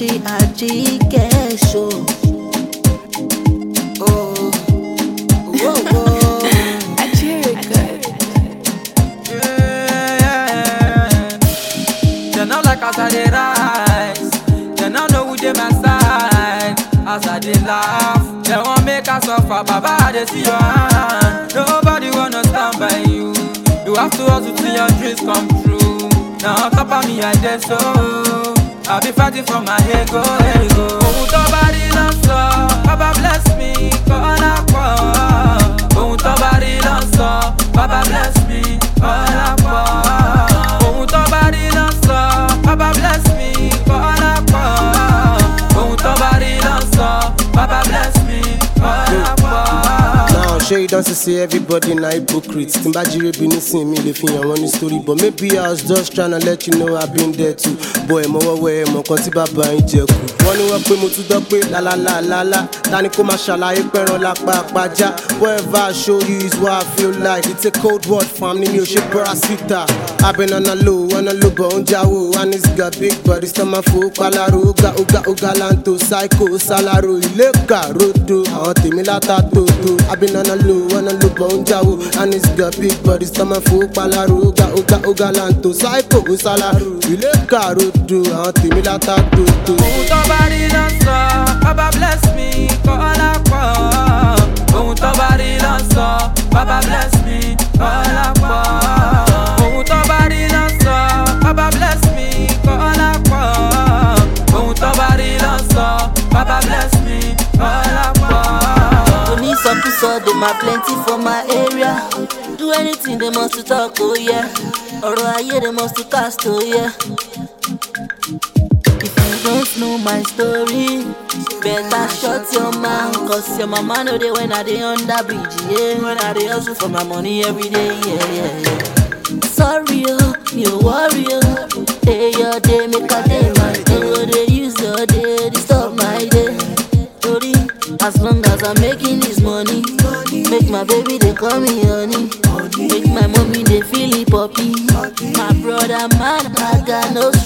Ajike show. Oh, whoa, whoa. Ajike. Yeah. They not like as I dey rise. They not know who dey my side. As I dey laugh, they won't make us suffer. Baba, I dey see your hand. Nobody wanna stand by you. You have to hustle till your dreams come true. Now on top of me, I dey so. I'll be fighting for my ego, ego. Ohun tó bá rí ló ń sọ, Baba bless me, kọ́lá pọ̀. Ohun tó bá rí ló ń sọ, Baba bless me, kọ́lá pọ̀. Ohun tó bá rí ló ń sọ, Baba bless me, kọ́lá pọ̀. Ohun tó bá rí ló ń sọ, Baba bless me, kọ́lá pọ̀. Now, sure you don't see everybody na hypocrite. Timbajire be missing me, they feel you want the story. But maybe I was just trying to let you know I've been there too. Boy, mo where mo konti baba in jeku. Wọ́n ní wọ́n pé mo tún dọ́ pé la la la la la. Tani kó máa ṣàlàyé pẹ̀ràn lápá àpájá. Whatever I show you is what I feel like. It's a cold word fam ni mi ò ṣe parasita. I've been on a low but on jawo. And it's got big body, stomach full palaro. Oga lanto, psycho, salaro. Ilé kàródò, àwọn tèmi látàtòtò. I've been on a low but on jawo. And it's got big body, stomach full palaro. Oga lanto, psycho, salaro. Ilé kàródò, àwọn tèmi látàtòtò. Ohun tó bá rí ló ń sọ, Baba bless me, kọ́lá pọ̀. Ohun tó bá rí ló ń sọ, Baba bless me, kọ́lá pọ̀. Ohun tó bá rí ló ń sọ, Baba bless me, kọ́lá pọ̀. Ohun tó bá rí ló ń sọ, Baba bless me, kọ́lá pọ̀. Onísọkúsọ dey ma plenty for my area. Do anything they must to talk, oh yeah. Ọ̀rọ̀ ayé they must to cast, oh yeah. If you don't know my story, better shut your mouth. Cause your mama know they when I dey under bridge, yeah. When I dey hustle for my money every day, yeah. Sorry, oh, you worry, oh. Day your day, make a day right. Oh, they use your day, disturb my day. Sorry, as long as I'm making this money, make my baby they call me honey. Make my mommy they feel it poppy. My brother man, I got no